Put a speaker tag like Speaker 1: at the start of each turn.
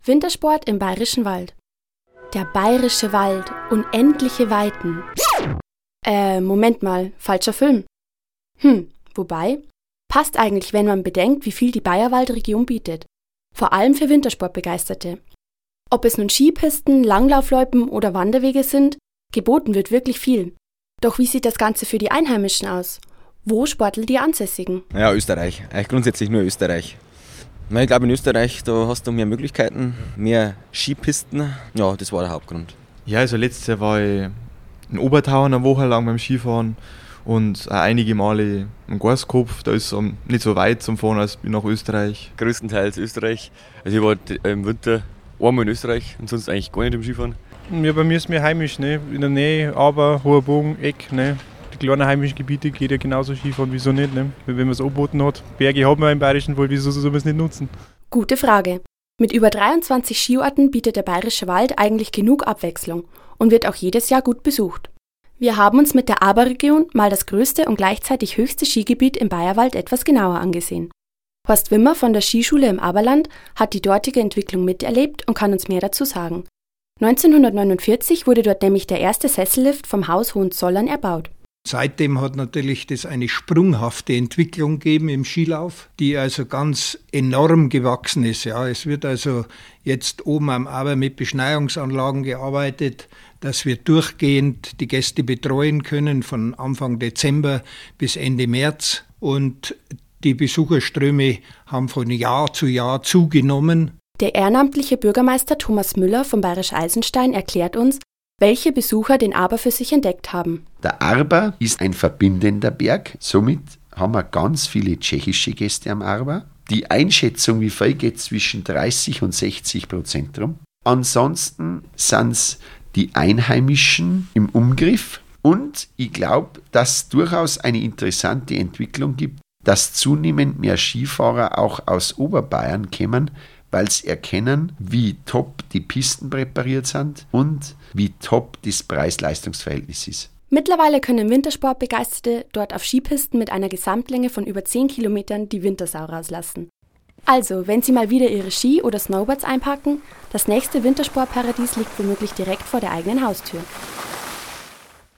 Speaker 1: Wintersport im Bayerischen Wald. Der Bayerische Wald, unendliche Weiten. Moment mal, falscher Film. Wobei, passt eigentlich, wenn man bedenkt, wie viel die Bayerwaldregion bietet. Vor allem für Wintersportbegeisterte. Ob es nun Skipisten, Langlaufloipen oder Wanderwege sind, geboten wird wirklich viel. Doch wie sieht das Ganze für die Einheimischen aus? Wo sporteln die Ansässigen?
Speaker 2: Ja, Österreich. Eigentlich grundsätzlich nur Österreich. Ich glaube, in Österreich, da hast du mehr Möglichkeiten, mehr Skipisten. Ja, das war der Hauptgrund.
Speaker 3: Ja, also letztes Jahr war ich in Obertauern eine Woche lang beim Skifahren und auch einige Male im Gorskopf. Da ist es nicht so weit zum Fahren als nach Österreich.
Speaker 4: Größtenteils Österreich. Also ich war im Winter einmal in Österreich und sonst eigentlich gar nicht im Skifahren.
Speaker 5: Ja, bei mir ist mir heimisch, ne? In der Nähe, aber Hoher Bogen, Eck, ne? Die kleinen heimischen Gebiete geht ja genauso Skifahren, wieso nicht, ne? Wenn man es angeboten hat. Berge haben wir im Bayerischen Wald, wieso soll man es nicht nutzen?
Speaker 1: Gute Frage. Mit über 23 Skiorten bietet der Bayerische Wald eigentlich genug Abwechslung und wird auch jedes Jahr gut besucht. Wir haben uns mit der Aberregion mal das größte und gleichzeitig höchste Skigebiet im Bayerwald etwas genauer angesehen. Horst Wimmer von der Skischule im Aberland hat die dortige Entwicklung miterlebt und kann uns mehr dazu sagen. 1949 wurde dort nämlich der erste Sessellift vom Haus Hohenzollern erbaut.
Speaker 6: Seitdem hat natürlich das eine sprunghafte Entwicklung gegeben im Skilauf, die also ganz enorm gewachsen ist. Ja, es wird also jetzt oben am Aber mit Beschneiungsanlagen gearbeitet, dass wir durchgehend die Gäste betreuen können von Anfang Dezember bis Ende März. Und die Besucherströme haben von Jahr zu Jahr zugenommen.
Speaker 1: Der ehrenamtliche Bürgermeister Thomas Müller vom Bayerisch Eisenstein erklärt uns, welche Besucher den Aber für sich entdeckt haben.
Speaker 7: Der Arber ist ein verbindender Berg, somit haben wir ganz viele tschechische Gäste am Arber. Die Einschätzung, wie viel geht zwischen 30% und 60% rum. Ansonsten sind es die Einheimischen im Umgriff und ich glaube, dass es durchaus eine interessante Entwicklung gibt, dass zunehmend mehr Skifahrer auch aus Oberbayern kommen, weil sie erkennen, wie top die Pisten präpariert sind und wie top das Preis-Leistungs-Verhältnis ist.
Speaker 1: Mittlerweile können Wintersportbegeisterte dort auf Skipisten mit einer Gesamtlänge von über 10 Kilometern die Wintersau rauslassen. Also, wenn Sie mal wieder Ihre Ski oder Snowboards einpacken, das nächste Wintersportparadies liegt womöglich direkt vor der eigenen Haustür.